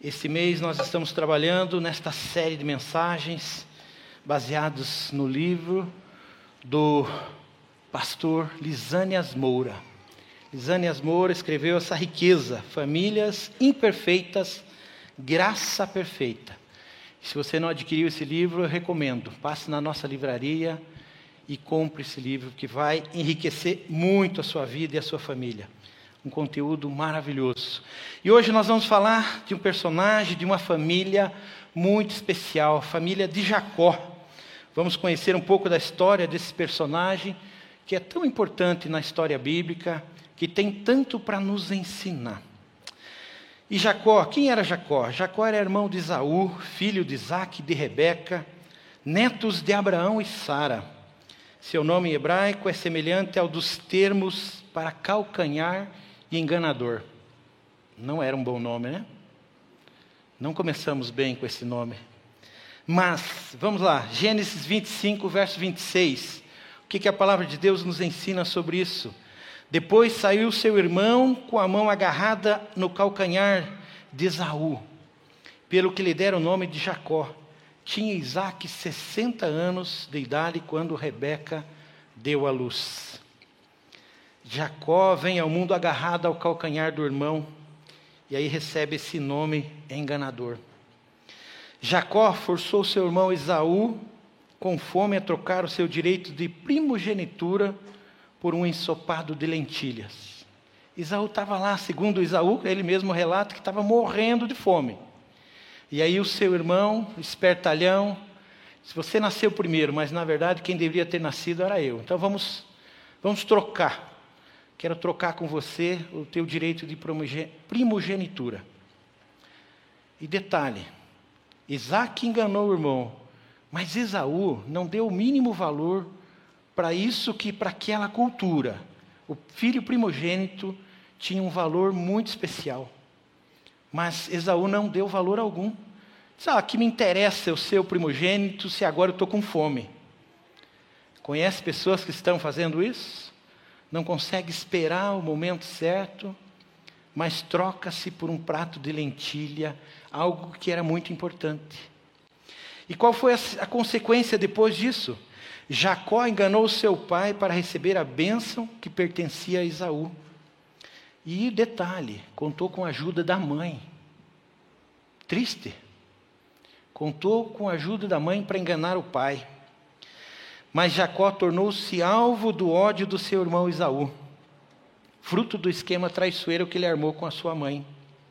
Esse mês nós estamos trabalhando nesta série de mensagens baseados no livro do pastor Lisânias Moura. Lisânias Moura escreveu essa riqueza, Famílias Imperfeitas, Graça Perfeita. Se você não adquiriu esse livro, eu recomendo. Passe na nossa livraria e compre esse livro, que vai enriquecer muito a sua vida e a sua família. Um conteúdo maravilhoso. E hoje nós vamos falar de um personagem, de uma família muito especial, a família de Jacó. Vamos conhecer um pouco da história desse personagem, que é tão importante na história bíblica, que tem tanto para nos ensinar. E Jacó, quem era Jacó? Jacó era irmão de Esaú, filho de Isaque e de Rebeca, netos de Abraão e Sara. Seu nome em hebraico é semelhante ao dos termos para calcanhar e enganador. Não era um bom nome, né? Não começamos bem com esse nome. Mas, vamos lá, Gênesis 25, verso 26. O que a palavra de Deus nos ensina sobre isso? Depois saiu seu irmão com a mão agarrada no calcanhar de Esaú, pelo que lhe deram o nome de Jacó. Tinha Isaque 60 anos de idade quando Rebeca deu à luz. Jacó vem ao mundo agarrado ao calcanhar do irmão, e aí recebe esse nome enganador. Jacó forçou seu irmão Esaú, com fome, a trocar o seu direito de primogenitura por um ensopado de lentilhas. Esaú estava lá, segundo Esaú, ele mesmo relata que estava morrendo de fome. E aí o seu irmão, espertalhão, se você nasceu primeiro, mas na verdade quem deveria ter nascido era eu. Então vamos trocar. Quero trocar com você o teu direito de primogenitura. E detalhe, Isaque enganou o irmão, mas Esaú não deu o mínimo valor para isso, que para aquela cultura, o filho primogênito tinha um valor muito especial. Mas Esaú não deu valor algum. Sabe, que me interessa o seu primogênito se agora eu estou com fome? Conhece pessoas que estão fazendo isso? Não consegue esperar o momento certo, mas troca-se por um prato de lentilha, algo que era muito importante. E qual foi a consequência depois disso? Jacó enganou seu pai para receber a bênção que pertencia a Esaú. E detalhe, contou com a ajuda da mãe. Triste. Contou com a ajuda da mãe para enganar o pai. Mas Jacó tornou-se alvo do ódio do seu irmão Esaú, fruto do esquema traiçoeiro que ele armou com a sua mãe.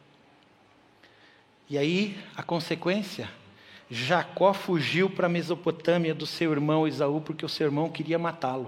E aí, a consequência? Jacó fugiu para a Mesopotâmia do seu irmão Esaú, porque o seu irmão queria matá-lo.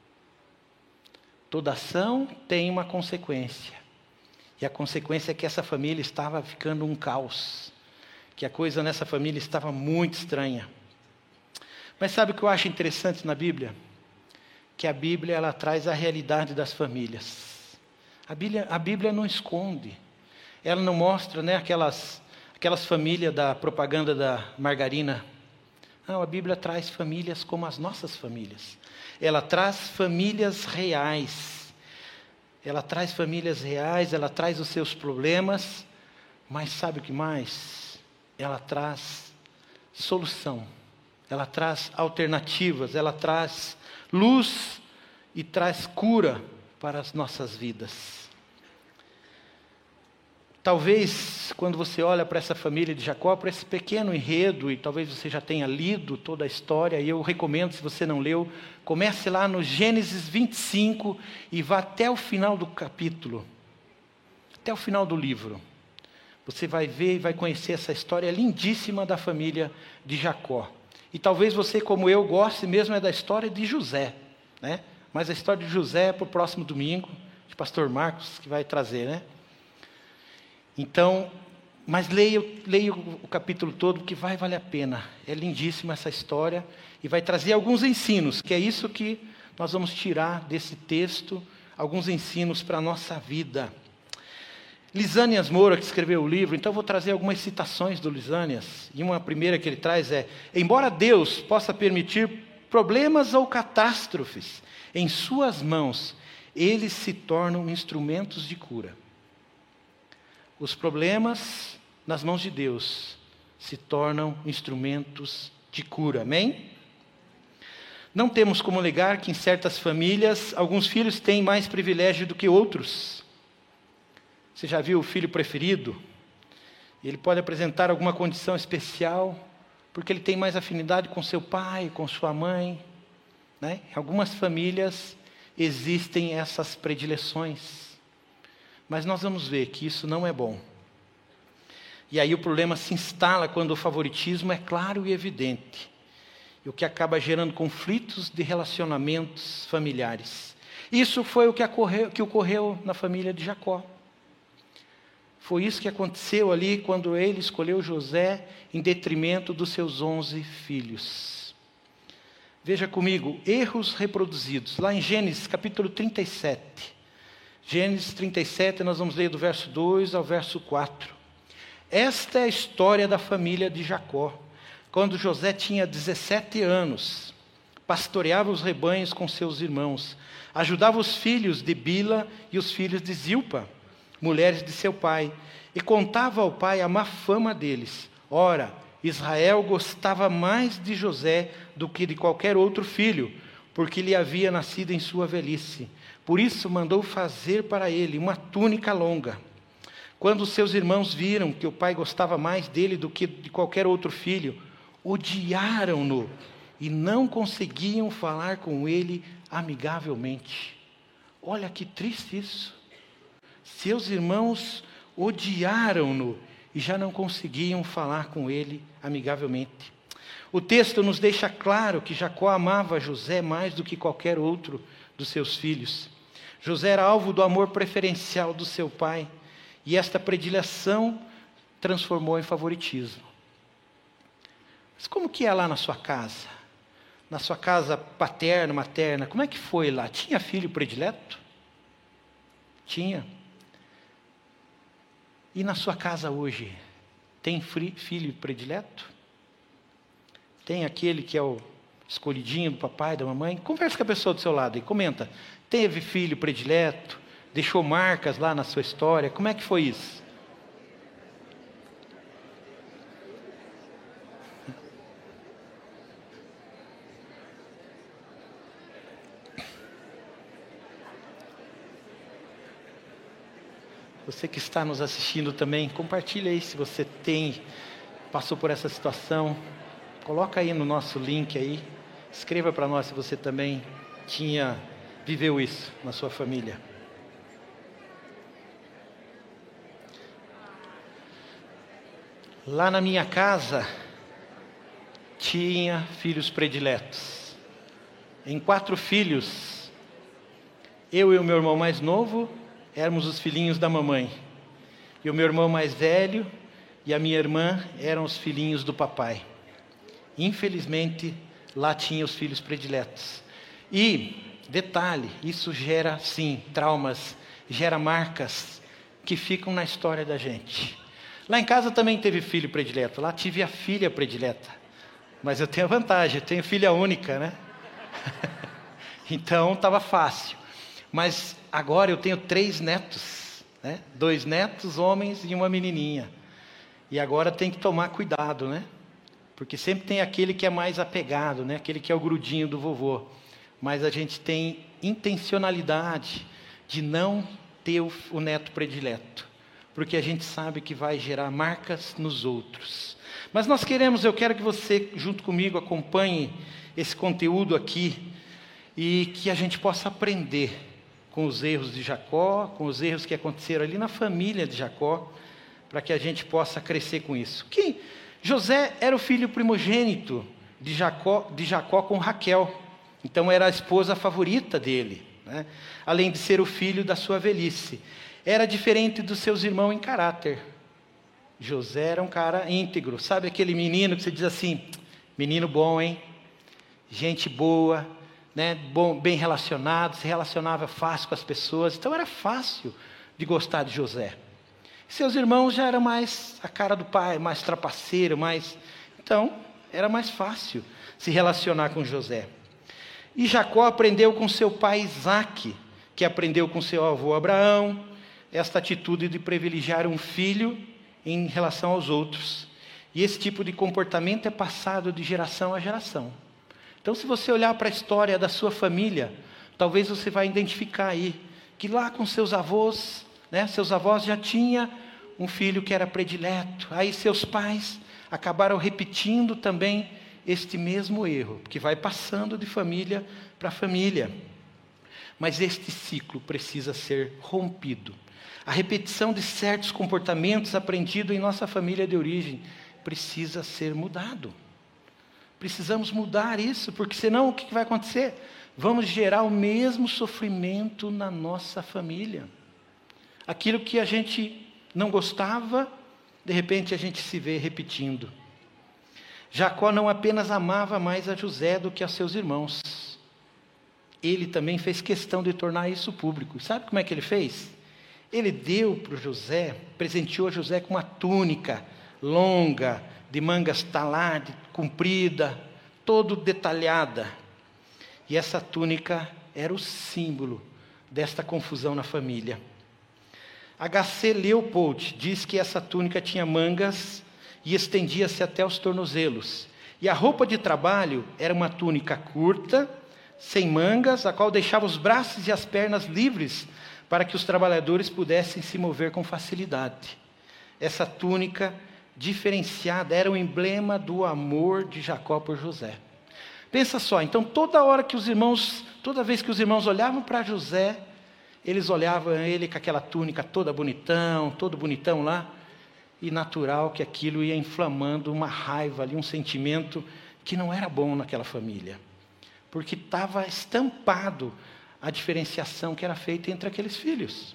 Toda ação tem uma consequência. E a consequência é que essa família estava ficando um caos. Que a coisa nessa família estava muito estranha. Mas sabe o que eu acho interessante na Bíblia? Que a Bíblia, ela traz a realidade das famílias. A Bíblia não esconde. Ela não mostra, né, aquelas famílias da propaganda da margarina. Não, a Bíblia traz famílias como as nossas famílias. Ela traz famílias reais. Ela traz famílias reais, ela traz os seus problemas, mas sabe o que mais? Ela traz solução. Ela traz alternativas, ela traz luz e traz cura para as nossas vidas. Talvez, quando você olha para essa família de Jacó, para esse pequeno enredo, e talvez você já tenha lido toda a história, e eu recomendo, se você não leu, comece lá no Gênesis 25 e vá até o final do capítulo, até o final do livro. Você vai ver e vai conhecer essa história lindíssima da família de Jacó. E talvez você, como eu, goste mesmo da história de José, né? Mas a história de José é para o próximo domingo, de pastor Marcos, que vai trazer, né? Então, mas leia o capítulo todo, que vai valer a pena. É lindíssima essa história e vai trazer alguns ensinos, que é isso que nós vamos tirar desse texto, alguns ensinos para a nossa vida. Lisânias Moura, que escreveu o livro, então eu vou trazer algumas citações do Lisânias. E uma primeira que ele traz é: embora Deus possa permitir problemas ou catástrofes em suas mãos, eles se tornam instrumentos de cura. Os problemas nas mãos de Deus, se tornam instrumentos de cura. Amém? Não temos como negar que em certas famílias, alguns filhos têm mais privilégio do que outros. Você já viu o filho preferido? Ele pode apresentar alguma condição especial, porque ele tem mais afinidade com seu pai, com sua mãe, né? Em algumas famílias existem essas predileções. Mas nós vamos ver que isso não é bom. E aí o problema se instala quando o favoritismo é claro e evidente. E o que acaba gerando conflitos de relacionamentos familiares. Isso foi o que ocorreu na família de Jacó. Foi isso que aconteceu ali quando ele escolheu José em detrimento dos seus 11 filhos. Veja comigo, erros reproduzidos. Lá em Gênesis capítulo 37. Gênesis 37, nós vamos ler do verso 2 ao verso 4. Esta é a história da família de Jacó. Quando José tinha 17 anos, pastoreava os rebanhos com seus irmãos, ajudava os filhos de Bila e os filhos de Zilpa, mulheres de seu pai, e contava ao pai a má fama deles. Ora, Israel gostava mais de José do que de qualquer outro filho, porque lhe havia nascido em sua velhice. Por isso mandou fazer para ele uma túnica longa. Quando seus irmãos viram que o pai gostava mais dele do que de qualquer outro filho, odiaram-no e não conseguiam falar com ele amigavelmente. Olha que triste isso. Seus irmãos odiaram-no e já não conseguiam falar com ele amigavelmente. O texto nos deixa claro que Jacó amava José mais do que qualquer outro dos seus filhos. José era alvo do amor preferencial do seu pai, e esta predileção transformou em favoritismo. Mas como que é lá na sua casa? Na sua casa paterna, materna, como é que foi lá? Tinha filho predileto? Tinha. E na sua casa hoje, tem filho predileto? Tem aquele que é o escolhidinho do papai, da mamãe? Conversa com a pessoa do seu lado e comenta. Teve filho predileto? Deixou marcas lá na sua história? Como é que foi isso? Você que está nos assistindo também, compartilha aí se você passou por essa situação. Coloca aí no nosso link aí. Escreva para nós se você também viveu isso na sua família. Lá na minha casa, tinha filhos prediletos. Em 4 filhos, eu e o meu irmão mais novo, éramos os filhinhos da mamãe. E o meu irmão mais velho e a minha irmã eram os filhinhos do papai. Infelizmente, lá tinha os filhos prediletos. E, detalhe, isso gera, sim, traumas, gera marcas que ficam na história da gente. Lá em casa também teve filho predileto. Lá tive a filha predileta. Mas eu tenho a vantagem, eu tenho filha única, né? Então, estava fácil. Mas agora eu tenho 3 netos, né? 2 netos, homens e uma menininha. E agora tem que tomar cuidado, né? Porque sempre tem aquele que é mais apegado, né? Aquele que é o grudinho do vovô. Mas a gente tem intencionalidade de não ter o neto predileto. Porque a gente sabe que vai gerar marcas nos outros. Mas eu quero que você, junto comigo, acompanhe esse conteúdo aqui e que a gente possa aprender com os erros de Jacó, com os erros que aconteceram ali na família de Jacó, para que a gente possa crescer com isso. José era o filho primogênito de Jacó com Raquel, então era a esposa favorita dele, né? Além de ser o filho da sua velhice. Era diferente dos seus irmãos em caráter. José era um cara íntegro, sabe aquele menino que você diz assim, menino bom, hein? Gente boa, né? Bem relacionado, se relacionava fácil com as pessoas, então era fácil de gostar de José. Seus irmãos já eram mais a cara do pai, mais trapaceiro, então era mais fácil se relacionar com José. E Jacó aprendeu com seu pai Isaque, que aprendeu com seu avô Abraão, esta atitude de privilegiar um filho em relação aos outros. E esse tipo de comportamento é passado de geração a geração. Então, se você olhar para a história da sua família, talvez você vai identificar aí que lá com seus avós, seus avós já tinham um filho que era predileto. Aí seus pais acabaram repetindo também este mesmo erro, que vai passando de família para família. Mas este ciclo precisa ser rompido. A repetição de certos comportamentos aprendidos em nossa família de origem precisa ser mudado. Precisamos mudar isso, porque senão o que vai acontecer? Vamos gerar o mesmo sofrimento na nossa família. Aquilo que a gente não gostava, de repente a gente se vê repetindo. Jacó não apenas amava mais a José do que a seus irmãos. Ele também fez questão de tornar isso público. Sabe como é que ele fez? Ele deu para José, presenteou José com uma túnica longa, de mangas talares, comprida, todo detalhada. E essa túnica era o símbolo desta confusão na família. H.C. Leopold diz que essa túnica tinha mangas e estendia-se até os tornozelos. E a roupa de trabalho era uma túnica curta, sem mangas, a qual deixava os braços e as pernas livres para que os trabalhadores pudessem se mover com facilidade. Essa túnica diferenciada era o emblema do amor de Jacó por José. Pensa só, então toda vez que os irmãos olhavam para José, eles olhavam ele com aquela túnica todo bonitão lá, e natural que aquilo ia inflamando uma raiva ali, um sentimento que não era bom naquela família, porque estava estampado a diferenciação que era feita entre aqueles filhos.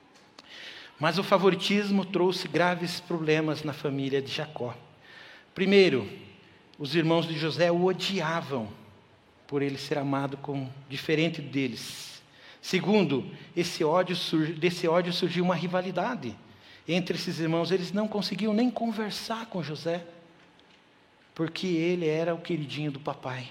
Mas o favoritismo trouxe graves problemas na família de Jacó. Primeiro, os irmãos de José o odiavam por ele ser amado diferente deles. Segundo, desse ódio surgiu uma rivalidade entre esses irmãos. Eles não conseguiam nem conversar com José, porque ele era o queridinho do papai.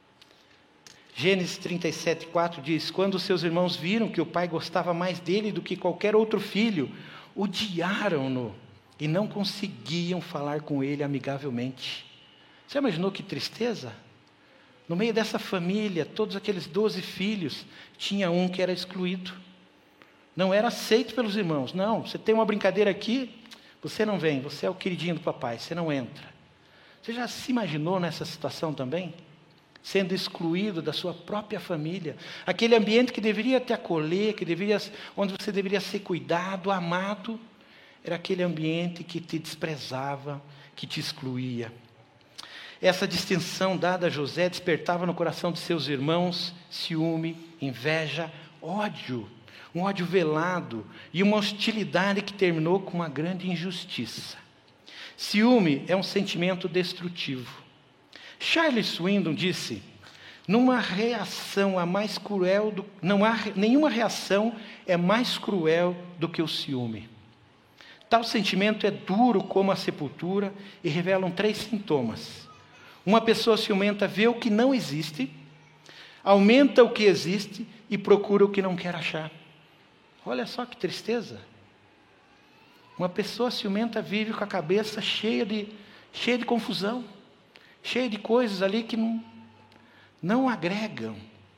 Gênesis 37:4 diz: quando seus irmãos viram que o pai gostava mais dele do que qualquer outro filho, odiaram-no e não conseguiam falar com ele amigavelmente. Você imaginou que tristeza? No meio dessa família, todos aqueles 12 filhos, tinha um que era excluído. Não era aceito pelos irmãos. Não, você tem uma brincadeira aqui, você não vem, você é o queridinho do papai, você não entra. Você já se imaginou nessa situação também? Sendo excluído da sua própria família, aquele ambiente que deveria te acolher, onde você deveria ser cuidado, amado, era aquele ambiente que te desprezava, que te excluía. Essa distinção dada a José despertava no coração de seus irmãos ciúme, inveja, ódio, um ódio velado e uma hostilidade que terminou com uma grande injustiça. Ciúme é um sentimento destrutivo. Charles Swindoll disse: nenhuma reação é mais cruel do que o ciúme. Tal sentimento é duro como a sepultura e revelam 3 sintomas. Uma pessoa ciumenta vê o que não existe, aumenta o que existe e procura o que não quer achar. Olha só que tristeza. Uma pessoa ciumenta vive com a cabeça cheia de confusão, cheia de coisas ali que não agregam.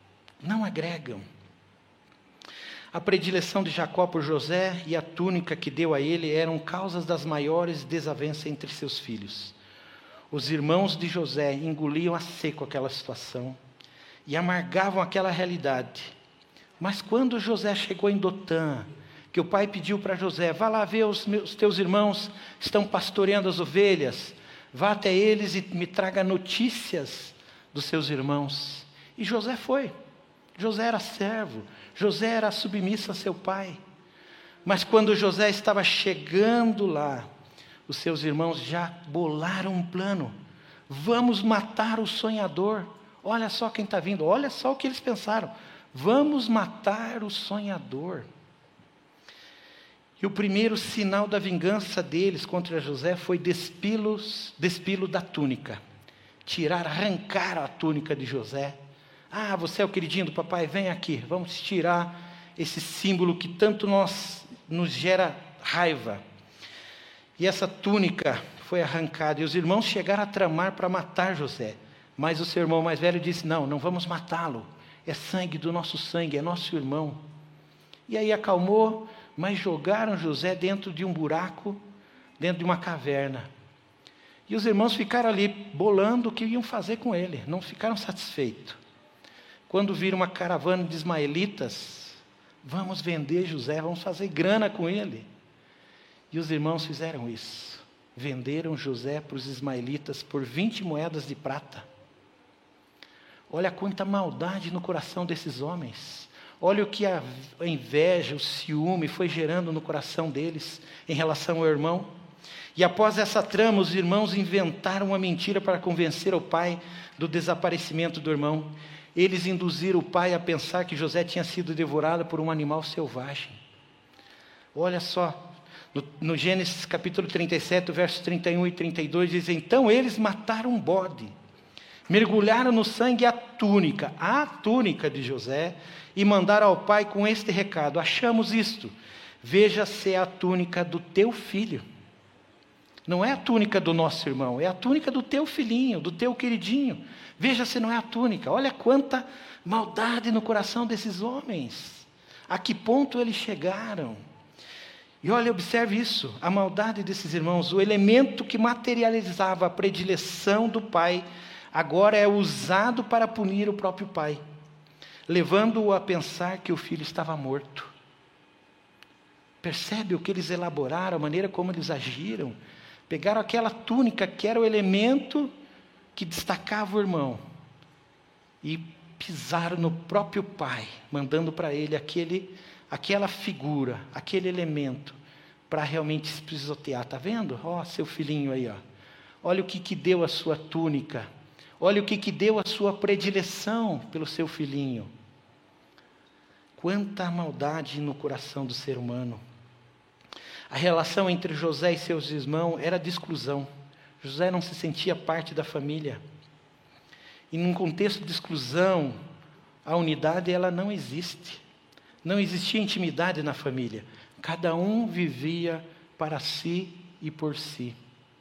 A predileção de Jacó por José e a túnica que deu a ele eram causas das maiores desavenças entre seus filhos. Os irmãos de José engoliam a seco aquela situação e amargavam aquela realidade. Mas quando José chegou em Dotã, que o pai pediu para José: vá lá ver os teus irmãos estão pastoreando as ovelhas, vá até eles e me traga notícias dos seus irmãos. E José foi. José era servo, José era submisso a seu pai. Mas quando José estava chegando lá, os seus irmãos já bolaram um plano. Vamos matar o sonhador. Olha só quem está vindo, olha só o que eles pensaram. Vamos matar o sonhador. E o primeiro sinal da vingança deles contra José foi despilo da túnica. Arrancar a túnica de José. Ah, você é o queridinho do papai, vem aqui, vamos tirar esse símbolo que tanto nos gera raiva. E essa túnica foi arrancada, e os irmãos chegaram a tramar para matar José. Mas o seu irmão mais velho disse: não, não vamos matá-lo, é sangue do nosso sangue, é nosso irmão. E aí acalmou, mas jogaram José dentro de um buraco, dentro de uma caverna. E os irmãos ficaram ali bolando o que iam fazer com ele, não ficaram satisfeitos. Quando viram uma caravana de ismaelitas, vamos vender José, vamos fazer grana com ele. E os irmãos fizeram isso, venderam José para os ismaelitas por 20 moedas de prata. Olha quanta maldade no coração desses homens. Olha o que a inveja, o ciúme foi gerando no coração deles em relação ao irmão. E após essa trama, os irmãos inventaram uma mentira para convencer o pai do desaparecimento do irmão. Eles induziram o pai a pensar que José tinha sido devorado por um animal selvagem. Olha só, no Gênesis capítulo 37, versos 31 e 32, diz: então eles mataram um bode, mergulharam no sangue a túnica de José, e mandaram ao pai com este recado: achamos isto, veja se é a túnica do teu filho. Não é a túnica do nosso irmão, é a túnica do teu filhinho, do teu queridinho. Veja se não é a túnica. Olha quanta maldade no coração desses homens. A que ponto eles chegaram. E olha, observe isso, a maldade desses irmãos. O elemento que materializava a predileção do pai, agora é usado para punir o próprio pai, levando-o a pensar que o filho estava morto. Percebe o que eles elaboraram, a maneira como eles agiram? Pegaram aquela túnica que era o elemento que destacava o irmão e pisaram no próprio pai, mandando para ele aquela figura, aquele elemento, para realmente se pisotear. Está vendo? Ó, seu filhinho aí, ó. Olha o que deu a sua túnica. Olha o que deu a sua predileção pelo seu filhinho. Quanta maldade no coração do ser humano. A relação entre José e seus irmãos era de exclusão. José não se sentia parte da família. E num contexto de exclusão, a unidade ela não existe. Não existia intimidade na família. Cada um vivia para si e por si.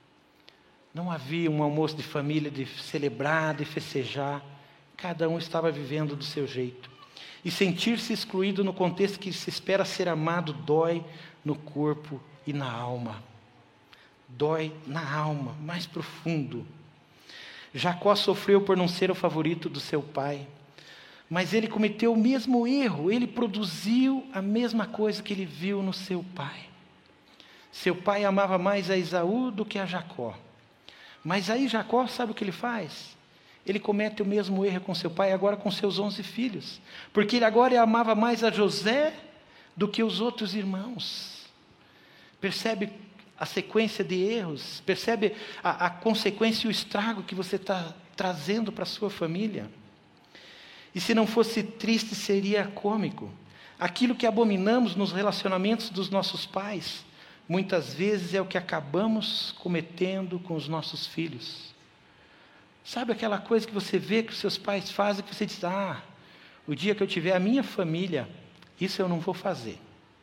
Não havia um almoço de família de celebrar, de festejar. Cada um estava vivendo do seu jeito. E sentir-se excluído no contexto que se espera ser amado dói no corpo e na alma. Dói na alma, mais profundo. Jacó sofreu por não ser o favorito do seu pai. Mas ele cometeu o mesmo erro. Ele produziu a mesma coisa que ele viu no seu pai. Seu pai amava mais a Esaú do que a Jacó. Mas aí Jacó, sabe o que ele faz? Ele comete o mesmo erro com seu pai, agora com seus 11 filhos. Porque ele agora amava mais a José do que os outros irmãos. Percebe a sequência de erros? Percebe a consequência e o estrago que você está trazendo para a sua família? E se não fosse triste, seria cômico. Aquilo que abominamos nos relacionamentos dos nossos pais, muitas vezes é o que acabamos cometendo com os nossos filhos. Sabe aquela coisa que você vê que os seus pais fazem, que você diz: o dia que eu tiver a minha família, isso eu não vou fazer.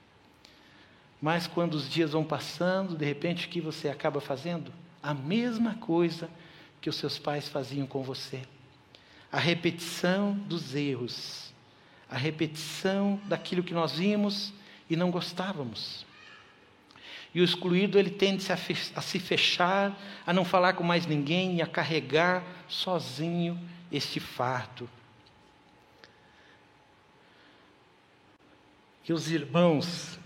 Mas quando os dias vão passando, de repente o que você acaba fazendo? A mesma coisa que os seus pais faziam com você. A repetição dos erros. A repetição daquilo que nós vimos e não gostávamos. E o excluído, ele tende a se fechar, a não falar com mais ninguém e a carregar sozinho este fardo. E os irmãos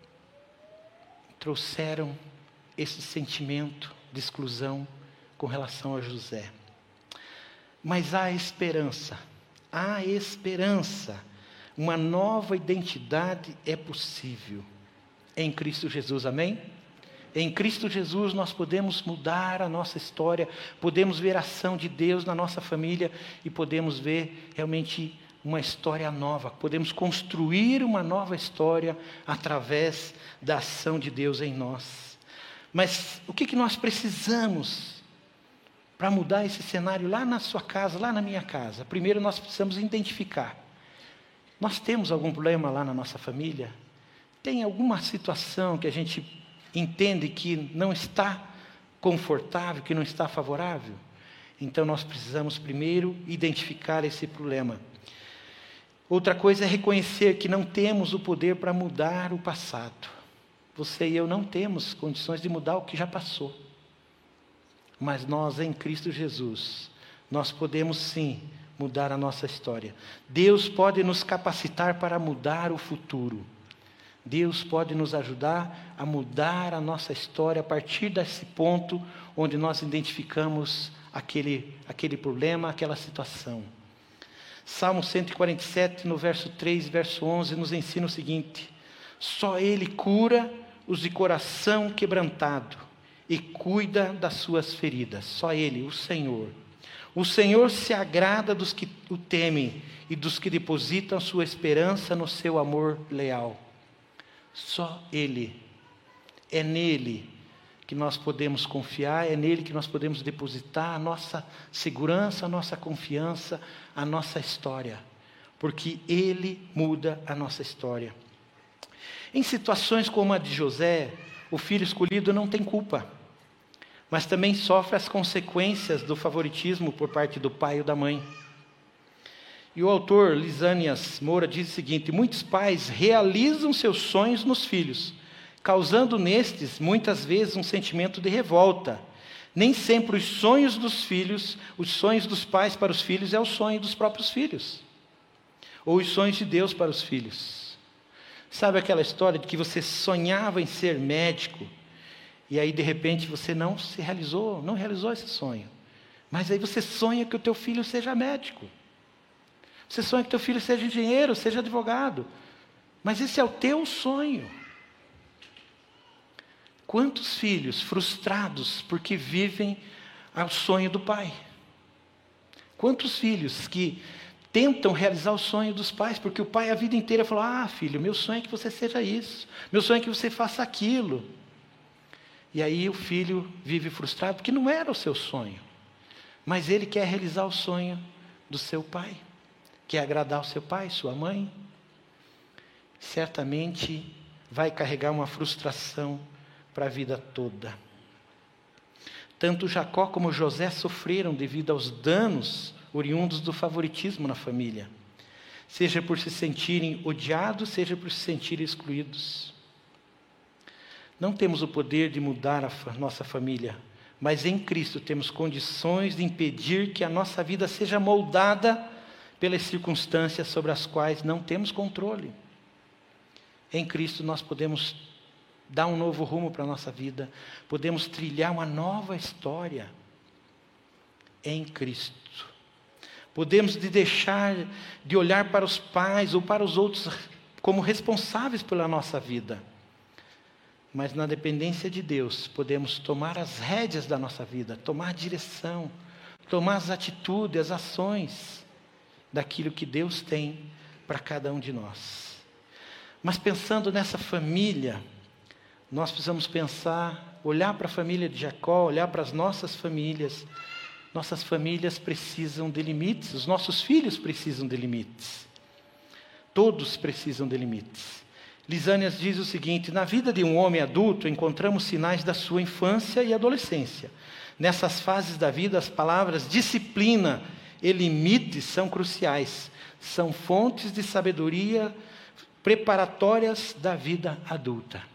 trouxeram esse sentimento de exclusão com relação a José. Mas há esperança. Há esperança. Uma nova identidade é possível. Em Cristo Jesus, amém? Em Cristo Jesus nós podemos mudar a nossa história, podemos ver a ação de Deus na nossa família e podemos ver realmente uma história nova. Podemos construir uma nova história através da ação de Deus em nós. Mas o que nós precisamos para mudar esse cenário lá na sua casa, lá na minha casa? Primeiro nós precisamos identificar. Nós temos algum problema lá na nossa família? Tem alguma situação que a gente entende que não está confortável, que não está favorável? Então nós precisamos primeiro identificar esse problema. Outra coisa é reconhecer que não temos o poder para mudar o passado. Você e eu não temos condições de mudar o que já passou. Mas nós, em Cristo Jesus, nós podemos sim mudar a nossa história. Deus pode nos capacitar para mudar o futuro. Deus pode nos ajudar a mudar a nossa história a partir desse ponto onde nós identificamos aquele problema, aquela situação. Salmo 147, no verso 3, verso 11, nos ensina o seguinte: só Ele cura os de coração quebrantado e cuida das suas feridas. Só Ele, o Senhor. O Senhor se agrada dos que o temem e dos que depositam sua esperança no seu amor leal. Só Ele. É nele que nós podemos confiar, é nele que nós podemos depositar a nossa segurança, a nossa confiança, a nossa história. Porque Ele muda a nossa história. Em situações como a de José, o filho escolhido não tem culpa, mas também sofre as consequências do favoritismo por parte do pai ou da mãe. E o autor Lisânias Moura diz o seguinte: muitos pais realizam seus sonhos nos filhos, causando nestes, muitas vezes, um sentimento de revolta. Nem sempre os sonhos dos filhos, os sonhos dos pais para os filhos é o sonho dos próprios filhos, ou os sonhos de Deus para os filhos. Sabe aquela história de que você sonhava em ser médico, e aí de repente você não realizou esse sonho, mas aí você sonha que o teu filho seja médico. Você sonha que teu filho seja engenheiro, seja advogado. Mas esse é o teu sonho. Quantos filhos frustrados porque vivem ao sonho do pai? Quantos filhos que tentam realizar o sonho dos pais, porque o pai a vida inteira falou: ah, filho, meu sonho é que você seja isso. Meu sonho é que você faça aquilo. E aí o filho vive frustrado porque não era o seu sonho. Mas ele quer realizar o sonho do seu pai. Quer agradar o seu pai, sua mãe, certamente vai carregar uma frustração para a vida toda. Tanto Jacó como José sofreram devido aos danos oriundos do favoritismo na família, seja por se sentirem odiados, seja por se sentirem excluídos. Não temos o poder de mudar a nossa família, mas em Cristo temos condições de impedir que a nossa vida seja moldada pelas circunstâncias sobre as quais não temos controle. Em Cristo nós podemos dar um novo rumo para a nossa vida, podemos trilhar uma nova história em Cristo. Podemos deixar de olhar para os pais ou para os outros como responsáveis pela nossa vida, mas na dependência de Deus podemos tomar as rédeas da nossa vida, tomar direção, tomar as atitudes, as ações daquilo que Deus tem para cada um de nós. Mas pensando nessa família, nós precisamos pensar, olhar para a família de Jacó, olhar para as nossas famílias. Nossas famílias precisam de limites, os nossos filhos precisam de limites. Todos precisam de limites. Lisânias diz o seguinte: na vida de um homem adulto encontramos sinais da sua infância e adolescência. Nessas fases da vida, as palavras disciplina e limites são cruciais, são fontes de sabedoria preparatórias da vida adulta.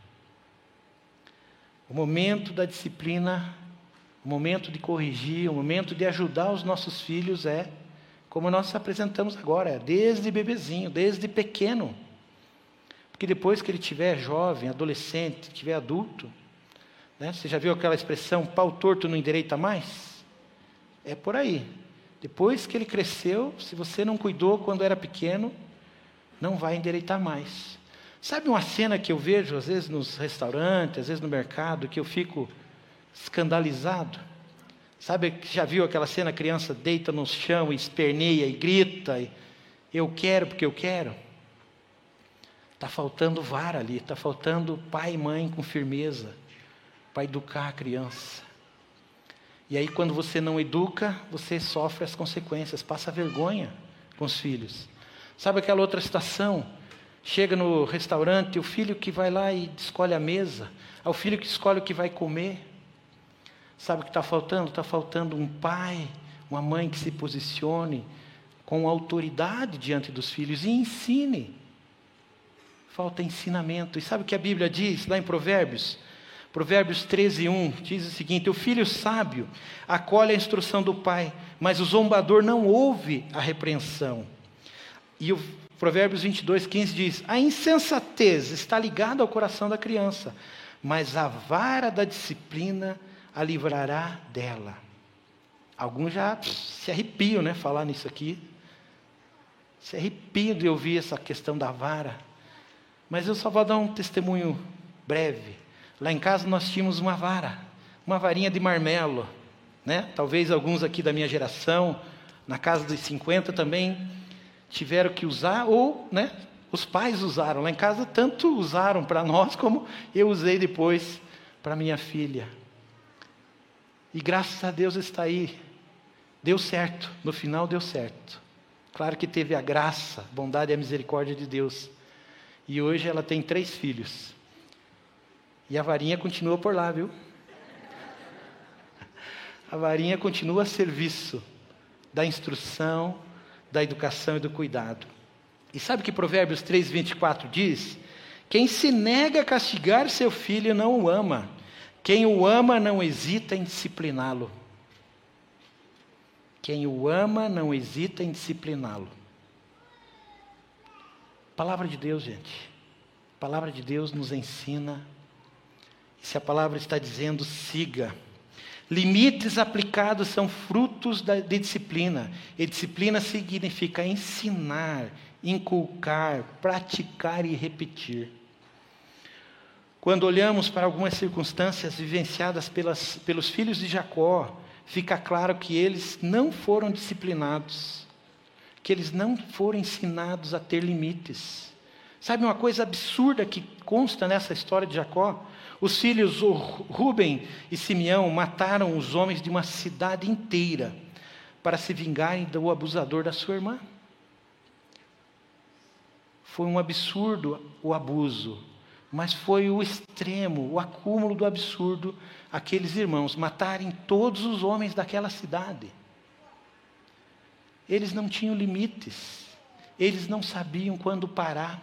O momento da disciplina, o momento de corrigir, o momento de ajudar os nossos filhos é, como nós apresentamos agora, é desde bebezinho, desde pequeno. Porque depois que ele tiver jovem, adolescente, tiver adulto, né? Você já viu aquela expressão, pau torto não endireita mais? É por aí. Depois que ele cresceu, se você não cuidou quando era pequeno, não vai endireitar mais. Sabe uma cena que eu vejo, às vezes nos restaurantes, às vezes no mercado, que eu fico escandalizado? Sabe, já viu aquela cena, a criança deita no chão e esperneia e grita, e eu quero porque eu quero? Está faltando vara ali, está faltando pai e mãe com firmeza, para educar a criança. E aí quando você não educa, você sofre as consequências, passa vergonha com os filhos. Sabe aquela outra situação? Chega no restaurante, o filho que vai lá e escolhe a mesa, é o filho que escolhe o que vai comer. Sabe o que está faltando? Está faltando um pai, uma mãe que se posicione com autoridade diante dos filhos e ensine. Falta ensinamento. E sabe o que a Bíblia diz lá em Provérbios? Provérbios 13:1 diz o seguinte: o filho sábio acolhe a instrução do pai, mas o zombador não ouve a repreensão. E o Provérbios 22:15 diz: a insensatez está ligada ao coração da criança, mas a vara da disciplina a livrará dela. Alguns já se arrepiam, né, falar nisso aqui. Se arrepiam de ouvir essa questão da vara. Mas eu só vou dar um testemunho breve. Lá em casa nós tínhamos uma vara, uma varinha de marmelo, né? Talvez alguns aqui da minha geração, na casa dos 50 também, tiveram que usar, ou, né, os pais usaram. Lá em casa tanto usaram para nós, como eu usei depois para minha filha. E graças a Deus está aí. Deu certo, no final deu certo. Claro que teve a graça, a bondade e a misericórdia de Deus. E hoje ela tem 3 filhos. E a varinha continua por lá, viu? A varinha continua a serviço da instrução, da educação e do cuidado. E sabe o que Provérbios 3:24 diz? Quem se nega a castigar seu filho não o ama. Quem o ama não hesita em discipliná-lo. Quem o ama não hesita em discipliná-lo. Palavra de Deus, gente. A palavra de Deus nos ensina. Se a palavra está dizendo, siga. Limites aplicados são frutos de disciplina. E disciplina significa ensinar, inculcar, praticar e repetir. Quando olhamos para algumas circunstâncias vivenciadas pelos filhos de Jacó, fica claro que eles não foram disciplinados, que eles não foram ensinados a ter limites. Sabe uma coisa absurda que consta nessa história de Jacó? Os filhos Rúben e Simeão mataram os homens de uma cidade inteira para se vingarem do abusador da sua irmã. Foi um absurdo o abuso, mas foi o extremo, o acúmulo do absurdo, aqueles irmãos matarem todos os homens daquela cidade. Eles não tinham limites, eles não sabiam quando parar.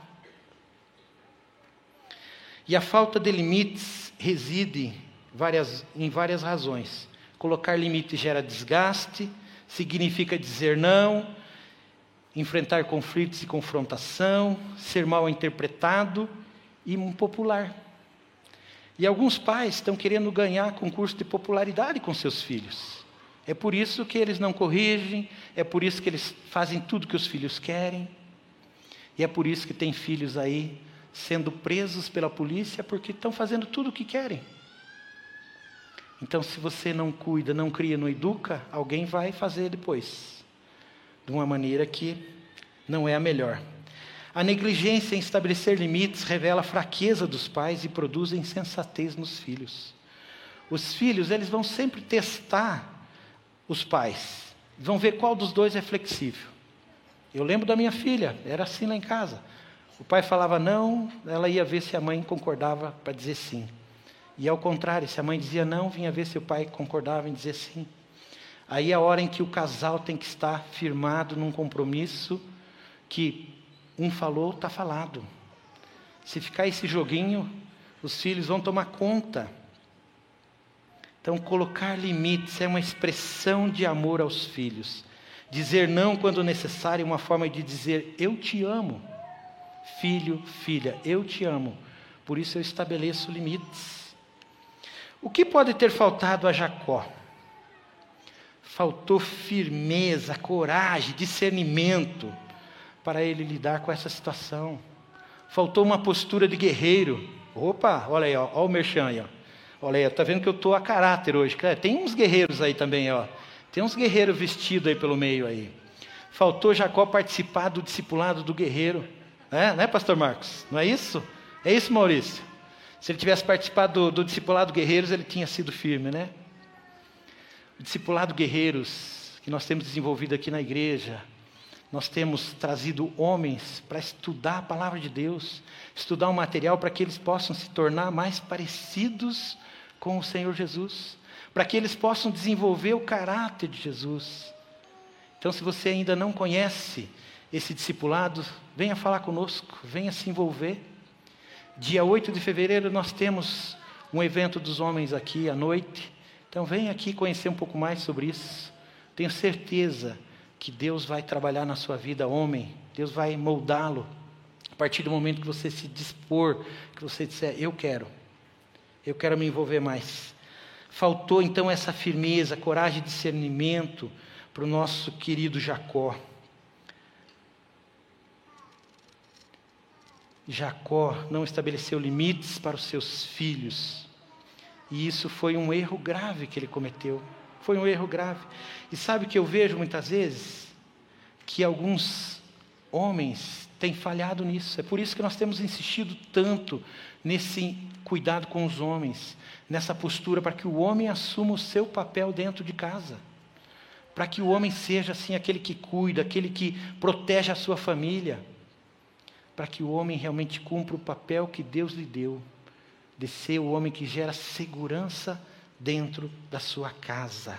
E a falta de limites reside em várias razões. Colocar limites gera desgaste, significa dizer não, enfrentar conflitos e confrontação, ser mal interpretado e impopular. E alguns pais estão querendo ganhar concurso de popularidade com seus filhos. É por isso que eles não corrigem, é por isso que eles fazem tudo que os filhos querem. E é por isso que tem filhos aí sendo presos pela polícia porque estão fazendo tudo o que querem. Então, se você não cuida, não cria, não educa, alguém vai fazer depois, de uma maneira que não é a melhor. A negligência em estabelecer limites revela a fraqueza dos pais e produz insensatez nos filhos. Os filhos, eles vão sempre testar os pais, vão ver qual dos dois é flexível. Eu lembro da minha filha, era assim lá em casa. O pai falava não, ela ia ver se a mãe concordava para dizer sim. E ao contrário, se a mãe dizia não, vinha ver se o pai concordava em dizer sim. Aí é a hora em que o casal tem que estar firmado num compromisso que um falou, está falado. Se ficar esse joguinho, os filhos vão tomar conta. Então, colocar limites é uma expressão de amor aos filhos. Dizer não quando necessário é uma forma de dizer eu te amo. Filho, filha, eu te amo. Por isso eu estabeleço limites. O que pode ter faltado a Jacó? Faltou firmeza, coragem, discernimento para ele lidar com essa situação. Faltou uma postura de guerreiro. Opa, olha aí, ó o merchan aí, ó. Olha aí, tá vendo que eu estou a caráter hoje. Tem uns guerreiros aí também, ó. Tem uns guerreiros vestidos aí pelo meio aí. Faltou Jacó participar do discipulado do guerreiro. Né, pastor Marcos? Não é isso? É isso, Maurício? Se ele tivesse participado do discipulado guerreiros, ele tinha sido firme, né? O discipulado guerreiros, que nós temos desenvolvido aqui na igreja, Nós temos trazido homens para estudar a palavra de Deus, estudar o material para que eles possam se tornar mais parecidos com o Senhor Jesus, para que eles possam desenvolver o caráter de Jesus. Então, se você ainda não conhece esse discipulado, venha falar conosco, venha se envolver. Dia 8 de fevereiro nós temos um evento dos homens aqui à noite. Então venha aqui conhecer um pouco mais sobre isso. Tenho certeza que Deus vai trabalhar na sua vida, homem. Deus vai moldá-lo. A partir do momento que você se dispor, que você disser, eu quero me envolver mais. Faltou então essa firmeza, coragem e discernimento para o nosso querido Jacó. Jacó não estabeleceu limites para os seus filhos. E isso foi um erro grave que ele cometeu. Foi um erro grave. E sabe o que eu vejo muitas vezes? Que alguns homens têm falhado nisso. É por isso que nós temos insistido tanto nesse cuidado com os homens, nessa postura para que o homem assuma o seu papel dentro de casa. Para que o homem seja assim aquele que cuida, aquele que protege a sua família. Para que o homem realmente cumpra o papel que Deus lhe deu, de ser o homem que gera segurança dentro da sua casa.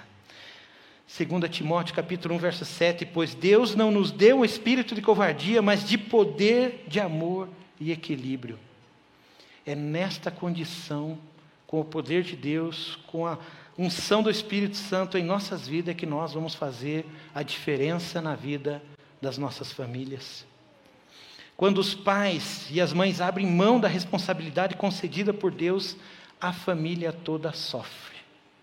2 Timóteo capítulo 1, verso 7, pois Deus não nos deu um espírito de covardia, mas de poder, de amor e equilíbrio. É nesta condição, com o poder de Deus, com a unção do Espírito Santo em nossas vidas, que nós vamos fazer a diferença na vida das nossas famílias. Quando os pais e as mães abrem mão da responsabilidade concedida por Deus, a família toda sofre.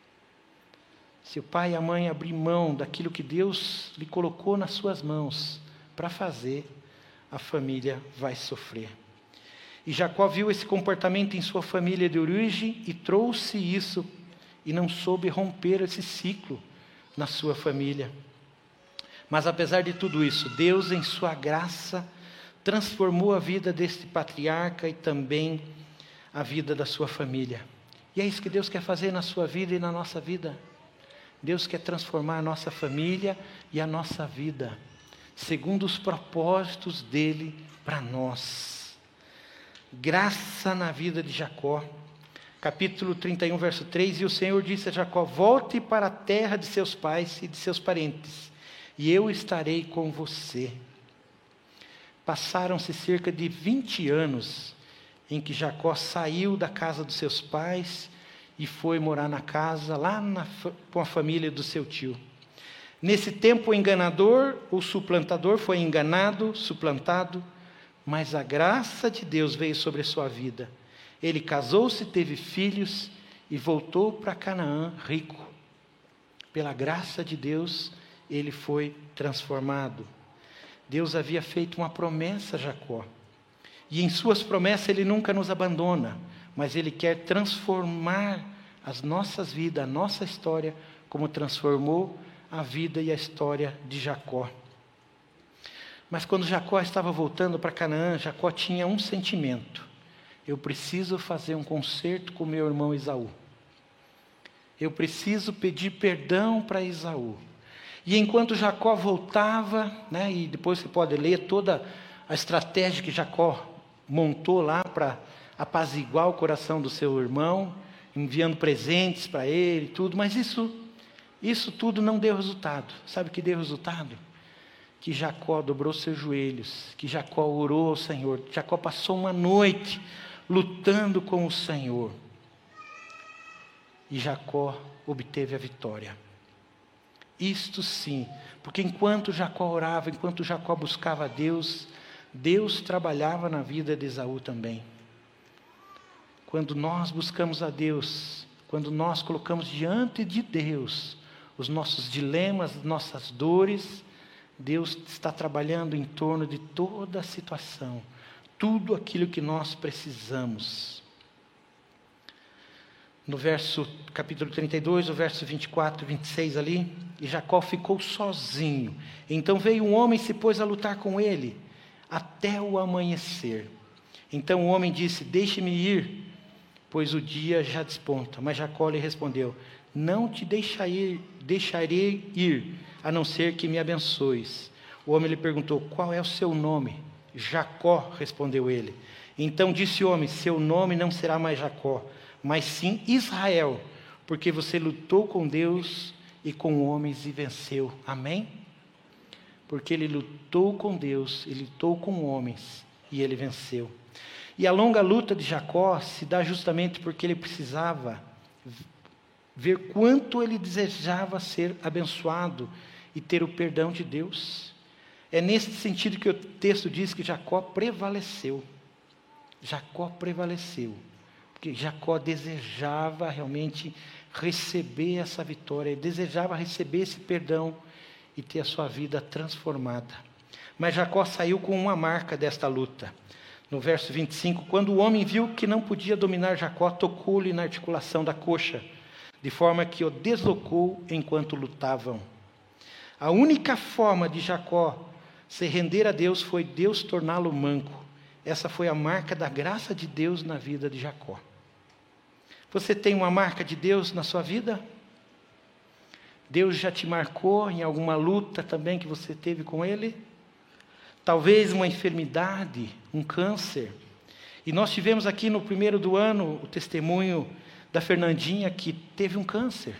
Se o pai e a mãe abrir mão daquilo que Deus lhe colocou nas suas mãos para fazer, a família vai sofrer. E Jacó viu esse comportamento em sua família de origem e trouxe isso e não soube romper esse ciclo na sua família. Mas apesar de tudo isso, Deus em sua graça transformou a vida deste patriarca e também a vida da sua família. E é isso que Deus quer fazer na sua vida e na nossa vida. Deus quer transformar a nossa família e a nossa vida, segundo os propósitos dEle para nós. Graça na vida de Jacó. Capítulo 31, verso 3, e o Senhor disse a Jacó, volte para a terra de seus pais e de seus parentes, e eu estarei com você. Passaram-se cerca de 20 anos em que Jacó saiu da casa dos seus pais e foi morar na casa, lá com a família do seu tio. Nesse tempo o enganador, o suplantador foi enganado, suplantado, mas a graça de Deus veio sobre a sua vida. Ele casou-se, teve filhos e voltou para Canaã rico. Pela graça de Deus, ele foi transformado. Deus havia feito uma promessa a Jacó. E em suas promessas ele nunca nos abandona, mas ele quer transformar as nossas vidas, a nossa história, como transformou a vida e a história de Jacó. Mas quando Jacó estava voltando para Canaã, Jacó tinha um sentimento. Eu preciso fazer um concerto com meu irmão Esaú. Eu preciso pedir perdão para Esaú. E enquanto Jacó voltava, e depois você pode ler toda a estratégia que Jacó montou lá para apaziguar o coração do seu irmão, enviando presentes para ele, tudo, mas isso tudo não deu resultado. Sabe o que deu resultado? Que Jacó dobrou seus joelhos, que Jacó orou ao Senhor. Jacó passou uma noite lutando com o Senhor. E Jacó obteve a vitória. Isto sim, porque enquanto Jacó orava, enquanto Jacó buscava a Deus, Deus trabalhava na vida de Esaú também. Quando nós buscamos a Deus, quando nós colocamos diante de Deus os nossos dilemas, nossas dores, Deus está trabalhando em torno de toda a situação, tudo aquilo que nós precisamos. No capítulo 32, o verso 24 e 26 ali, e Jacó ficou sozinho. Então veio um homem e se pôs a lutar com ele, até o amanhecer. Então o homem disse, deixe-me ir, pois o dia já desponta. Mas Jacó lhe respondeu, não te deixarei ir, a não ser que me abençoes. O homem lhe perguntou: qual é o seu nome? Jacó, respondeu ele. Então disse o homem: seu nome não será mais Jacó, mas sim Israel, porque você lutou com Deus e com homens e venceu. Amém? Porque ele lutou com Deus, ele lutou com homens e ele venceu. E a longa luta de Jacó se dá justamente porque ele precisava ver quanto ele desejava ser abençoado e ter o perdão de Deus. É nesse sentido que o texto diz que Jacó prevaleceu. Jacó prevaleceu, porque Jacó desejava realmente receber essa vitória, ele desejava receber esse perdão e ter a sua vida transformada. Mas Jacó saiu com uma marca desta luta. No verso 25, quando o homem viu que não podia dominar Jacó, tocou-lhe na articulação da coxa, de forma que o deslocou enquanto lutavam. A única forma de Jacó se render a Deus foi Deus torná-lo manco. Essa foi a marca da graça de Deus na vida de Jacó. Você tem uma marca de Deus na sua vida? Deus já te marcou em alguma luta também que você teve com Ele? Talvez uma enfermidade, um câncer. E nós tivemos aqui no primeiro do ano o testemunho da Fernandinha que teve um câncer.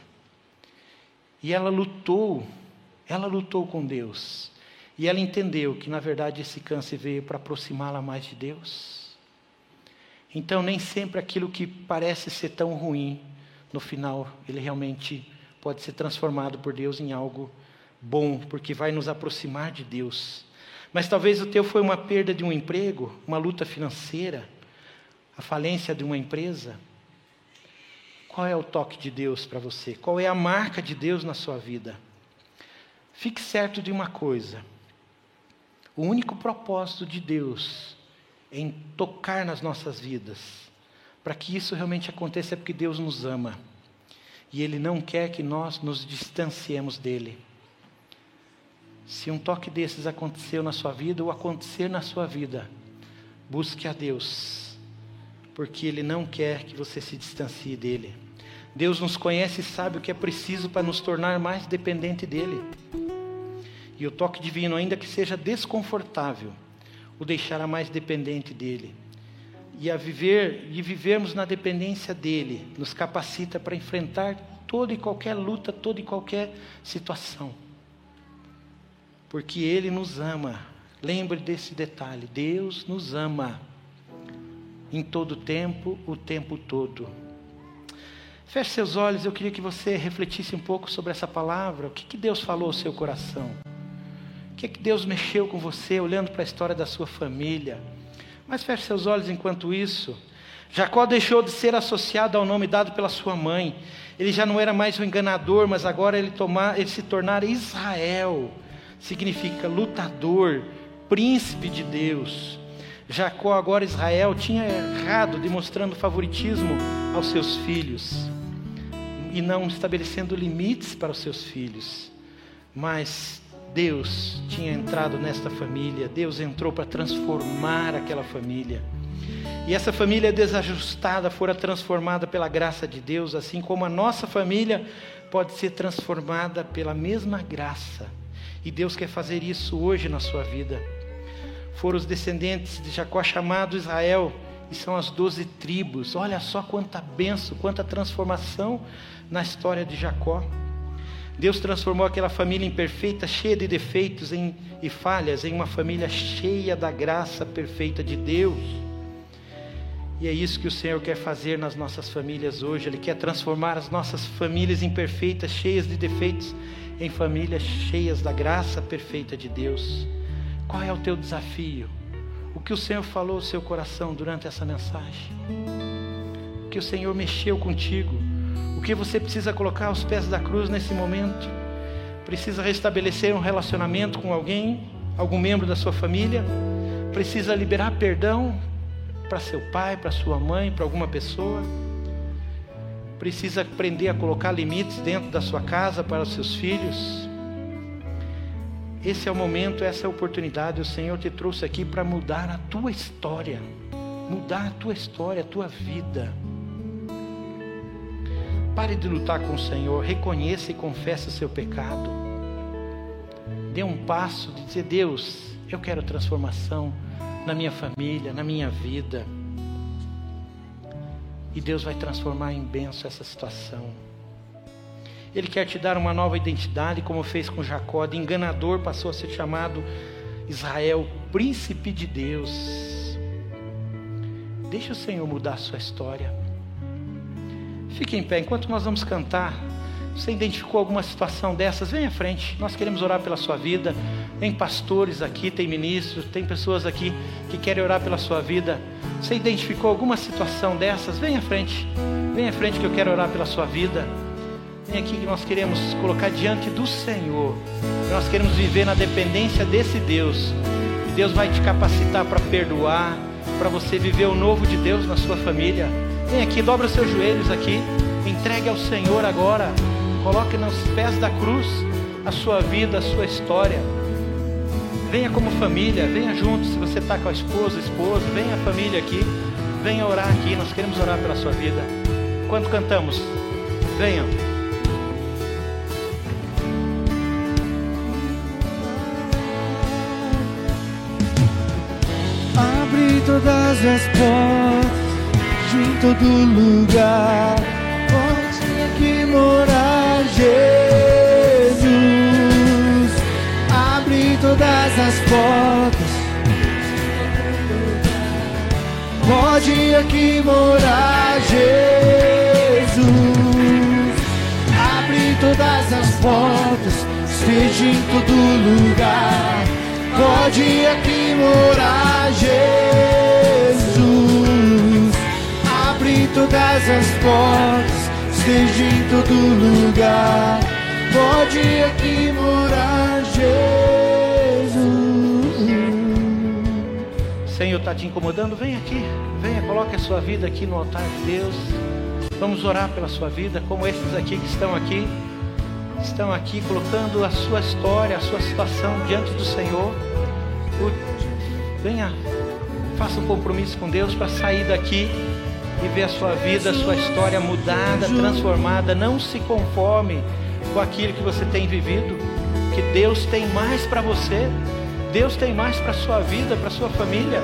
E ela lutou com Deus. E ela entendeu que, na verdade, esse câncer veio para aproximá-la mais de Deus. Então, nem sempre aquilo que parece ser tão ruim, no final, ele realmente pode ser transformado por Deus em algo bom, porque vai nos aproximar de Deus. Mas talvez o teu foi uma perda de um emprego, uma luta financeira, a falência de uma empresa. Qual é o toque de Deus para você? Qual é a marca de Deus na sua vida? Fique certo de uma coisa. O único propósito de Deus em tocar nas nossas vidas, para que isso realmente aconteça, é porque Deus nos ama. E Ele não quer que nós nos distanciemos dEle. Se um toque desses aconteceu na sua vida, ou acontecer na sua vida, busque a Deus, porque Ele não quer que você se distancie dEle. Deus nos conhece e sabe o que é preciso para nos tornar mais dependente dEle. E o toque divino, ainda que seja desconfortável, o deixará mais dependente dEle. E vivermos na dependência dEle, nos capacita para enfrentar toda e qualquer luta, toda e qualquer situação. Porque Ele nos ama. Lembre desse detalhe, Deus nos ama. Em todo tempo, o tempo todo. Feche seus olhos, eu queria que você refletisse um pouco sobre essa palavra. O que Deus falou ao seu coração? O que Deus mexeu com você, olhando para a história da sua família? Mas feche seus olhos enquanto isso. Jacó deixou de ser associado ao nome dado pela sua mãe. Ele já não era mais um enganador, mas agora ele se tornara Israel. Significa lutador, príncipe de Deus. Jacó, agora Israel, tinha errado, demonstrando favoritismo aos seus filhos. E não estabelecendo limites para os seus filhos. Mas Deus tinha entrado nesta família, Deus entrou para transformar aquela família. E essa família desajustada fora transformada pela graça de Deus, assim como a nossa família pode ser transformada pela mesma graça. E Deus quer fazer isso hoje na sua vida. Foram os descendentes de Jacó chamados Israel, e são as 12 tribos. Olha só quanta bênção, quanta transformação na história de Jacó. Deus transformou aquela família imperfeita, cheia de defeitos e falhas, em uma família cheia da graça perfeita de Deus. E é isso que o Senhor quer fazer nas nossas famílias hoje. Ele quer transformar as nossas famílias imperfeitas, cheias de defeitos, em famílias cheias da graça perfeita de Deus. Qual é o teu desafio? O que o Senhor falou ao seu coração durante essa mensagem? O que o Senhor mexeu contigo? O que você precisa colocar aos pés da cruz nesse momento? Precisa restabelecer um relacionamento com alguém, algum membro da sua família? Precisa liberar perdão para seu pai, para sua mãe, para alguma pessoa? Precisa aprender a colocar limites dentro da sua casa para os seus filhos? Esse é o momento, essa é a oportunidade. O Senhor te trouxe aqui para mudar a tua história. Mudar a tua história, a tua vida. Pare de lutar com o Senhor. Reconheça e confesse o seu pecado. dê um passo de dizer: Deus, eu quero transformação na minha família, na minha vida. E Deus vai transformar em bênção essa situação. Ele quer te dar uma nova identidade, como fez com Jacó. De enganador passou a ser chamado Israel, príncipe de Deus. Deixa o Senhor mudar a sua história. Fique em pé enquanto nós vamos cantar. Você identificou alguma situação dessas? Vem à frente, nós queremos orar pela sua vida. Tem pastores aqui, tem ministros, tem pessoas aqui que querem orar pela sua vida. Você identificou alguma situação dessas? Vem à frente que eu quero orar pela sua vida. Vem aqui que nós queremos colocar diante do Senhor. Nós queremos viver na dependência desse Deus. E Deus vai te capacitar para perdoar, para você viver o novo de Deus na sua família. Vem aqui, dobra os seus joelhos aqui, entregue ao Senhor agora. Coloque nos pés da cruz a sua vida, a sua história. Venha como família, venha junto. Se você está com a esposa, esposo, venha a família aqui. Venha orar aqui, nós queremos orar pela sua vida. Quando cantamos, venham. Abre todas as portas em todo lugar. Pode aqui morar Jesus. Abre todas as portas. Pode aqui morar Jesus. Abre todas as portas. Esteja em todo lugar. Pode aqui morar Jesus. Abre todas as portas. Esteja em todo lugar. Pode aqui morar Jesus. Senhor, está te incomodando? Vem aqui, venha, coloque a sua vida aqui no altar de Deus. Vamos orar pela sua vida, como esses aqui que estão aqui colocando a sua história, a sua situação diante do Senhor. Venha, faça um compromisso com Deus para sair daqui e ver a sua vida, a sua história mudada, transformada. Não se conforme com aquilo que você tem vivido, que Deus tem mais para você. Deus tem mais para a sua vida, para a sua família.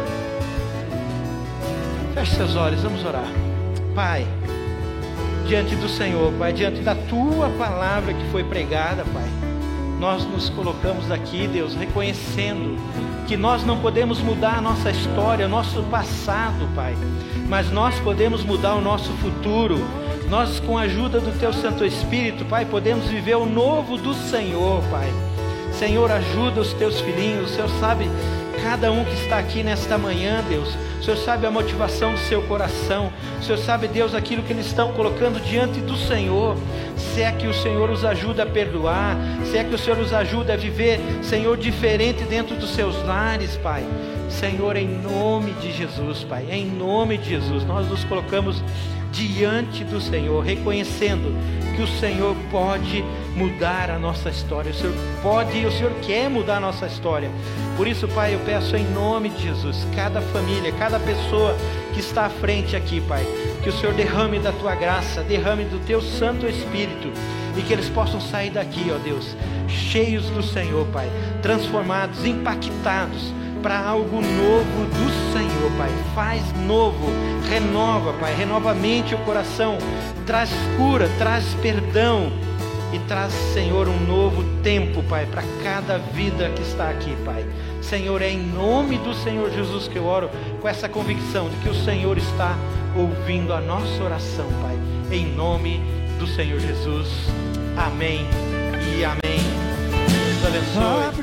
Feche seus olhos, vamos orar. Pai, diante do Senhor, Pai, diante da Tua palavra que foi pregada, Pai, nós nos colocamos aqui, Deus, reconhecendo que nós não podemos mudar a nossa história, o nosso passado, Pai, mas nós podemos mudar o nosso futuro. Nós, com a ajuda do Teu Santo Espírito, Pai, podemos viver o novo do Senhor, Pai. Senhor, ajuda os Teus filhinhos. O Senhor sabe cada um que está aqui nesta manhã, Deus. O Senhor sabe a motivação do seu coração. O Senhor sabe, Deus, aquilo que eles estão colocando diante do Senhor. Se é que o Senhor os ajuda a perdoar, se é que o Senhor os ajuda a viver, Senhor, diferente dentro dos seus lares, Pai. Senhor, em nome de Jesus, Pai, em nome de Jesus, nós nos colocamos diante do Senhor, reconhecendo que o Senhor pode mudar a nossa história. O Senhor pode e o Senhor quer mudar a nossa história. Por isso, Pai, eu peço em nome de Jesus, cada família, cada pessoa que está à frente aqui, Pai, que o Senhor derrame da Tua graça, derrame do Teu Santo Espírito, e que eles possam sair daqui, ó Deus, cheios do Senhor, Pai, transformados, impactados para algo novo do Senhor, Pai. Faz novo, renova, Pai, renova a mente e o coração, traz cura, traz perdão e traz, Senhor, um novo tempo, Pai, para cada vida que está aqui, Pai. Senhor, é em nome do Senhor Jesus que eu oro, com essa convicção de que o Senhor está ouvindo a nossa oração, Pai, em nome do Senhor Jesus. Amém e amém. Deus abençoe.